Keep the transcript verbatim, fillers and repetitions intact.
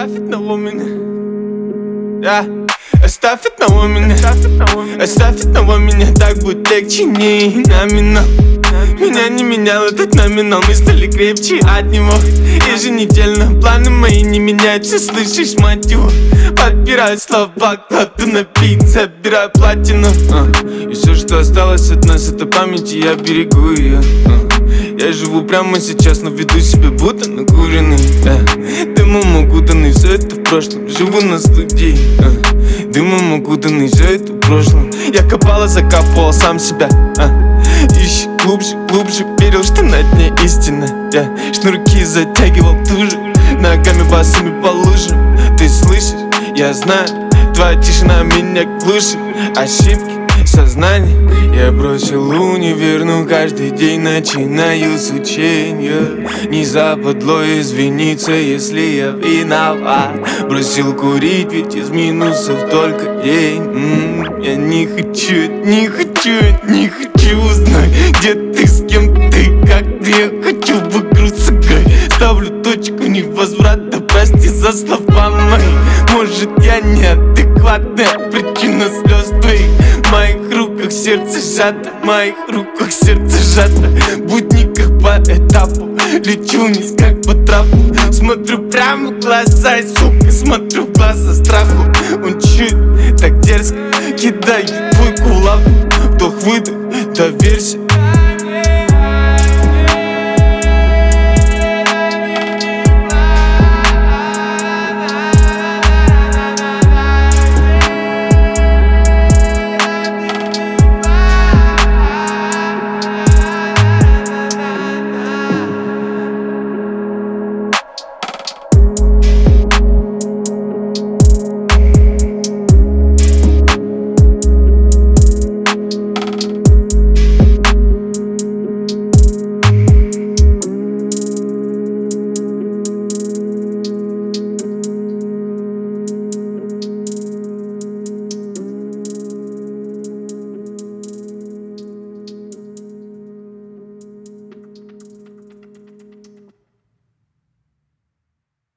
Оставь одного меня, да. Оставь одного меня, оставь одного меня, так будет легче, не номинал. Меня не менял этот номинал, мы стали крепче от него. Еженедельно планы мои не меняются, слышишь, мать его. Подбираю слова, кладу на бит, забираю платину. uh. И все, что осталось от нас, это память, и я берегу ее. uh. Я живу прямо сейчас, но веду себя будто накуренный. uh. Дымом окутанный, все это в прошлом, живу на студии. uh. Дымом окутанный, все это в прошлом. Я копал и закапывал сам себя. uh. Ищи глубже, глубже, верил, что на дне истина. Я шнурки затягивал туже, ногами босыми по лужам. Ты слышишь, я знаю, твоя тишина меня глушит. Ошибки сознания. Я бросил универ, но каждый день начинаю с учения. Не западло извиниться, если я виноват. Бросил курить, ведь из минусов только день. М-м, Я не хочу, не хочу, не хочу узнать, где ты, с кем ты, как ты. Я хочу в игру сыграть. Ставлю точку невозврата, прости за слова мои. Может, я неадекватная причина слез твоих. В моих руках сердце сжато, в моих руках сердце сжато. Будни как по этапу, лечу вниз как по трапу. Смотрю прямо в глаза и, сука, смотрю в глаза страху. Он чуть так дерзко кидает твой кулак. Вдох-выдох, доверься,